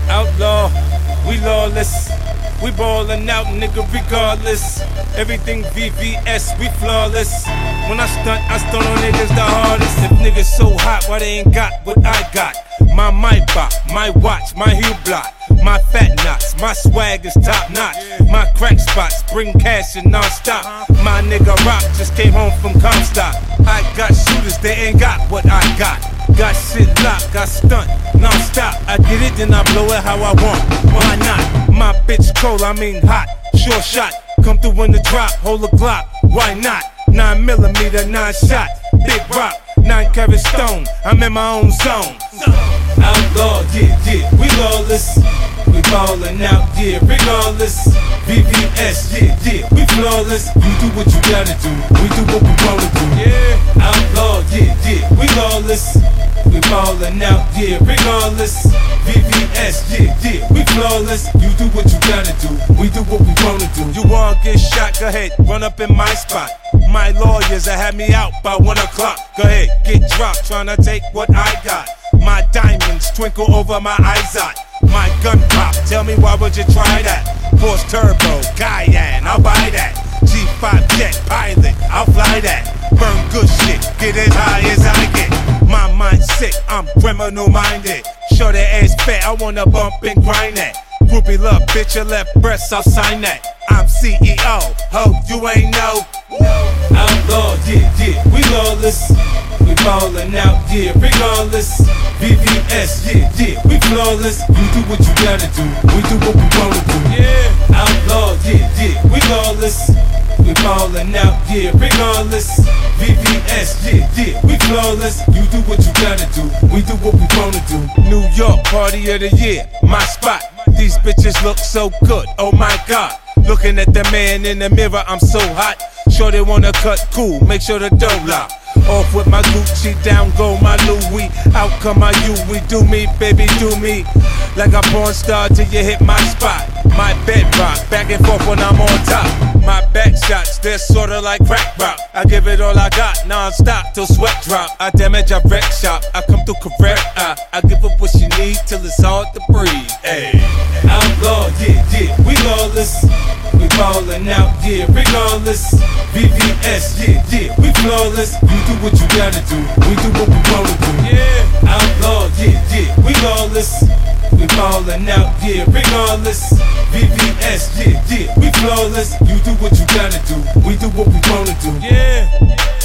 Outlaw, we lawless. We ballin' out, nigga, regardless. Everything VVS, we flawless. When I stunt on niggas the hardest. If niggas so hot, why they ain't got what I got? My mic box, my watch, my heel block, my fat knots, my swag is top notch. My crack spots bring cash and non-stop. My nigga Rock just came home from Comstock. I got shooters, they ain't got what I got. Got shit locked, got stunt, non-stop. I get it, then I blow it how I want. Why not? My bitch cold, I mean hot, sure shot. Come through in the drop, hold a Glock, why not? 9mm, 9 shot, big rock, 9 carat stone, I'm in my own zone. Outlaw, yeah, we lawless. We ballin' out, yeah, regardless. VVS, yeah, we flawless. You do what you gotta do, we do what we wanna do. Yeah, outlaw, yeah, we lawless. We ballin' out, yeah, regardless. VVS, yeah, we flawless. You do what you gotta do, we do what we wanna do. You wanna get shot, go ahead, run up in my spot. My lawyers have had me out by 1 o'clock. Go ahead, get dropped, tryna take what I got. My diamonds twinkle over my eyes out. My gun pop, tell me why would you try that? Force turbo, Cayenne, I'll buy that. G5 jet pilot, I'll fly that. Burn good shit, get as high as I get. My mind's sick, I'm criminal minded. Show that ass fat, I wanna bump and grind that. Groupie love, bitch, your left breast, I'll sign that. I'm CEO, ho, you ain't know. Outlaw, yeah, we lawless. We ballin' out, yeah, regardless. VVS, yeah, we flawless. You do what you gotta do, we do what we wanna do. Yeah, outlaw, yeah, we lawless. We ballin' out, yeah, regardless. VVS, yeah, we flawless. You do what you gotta do, we do what we wanna do. New York, party of the year, my spot. These bitches look so good, oh my God. Looking at the man in the mirror, I'm so hot. Sure they wanna cut cool, make sure the dough lock. Off with my Gucci, down go my Louis. Out come my you, we do me, baby, do me. Like a porn star till you hit my spot. My bedrock, back and forth when I'm on top. My back shots, they're sorta like crack rock. I give it all I got, non-stop till sweat drop. I damage, I wreck shop, I come through correct. I give her what she need till it's hard to breathe. Ay. Outlaw, yeah, we lawless. We ballin' out, yeah, regardless. VVS, yeah, we flawless. You do what you gotta do, we do what we wanna do. Yeah, outlaw, yeah, we lawless. We ballin' out, yeah, regardless. VVS, yeah, we flawless. You do what you gotta do, we do what we wanna do. Yeah.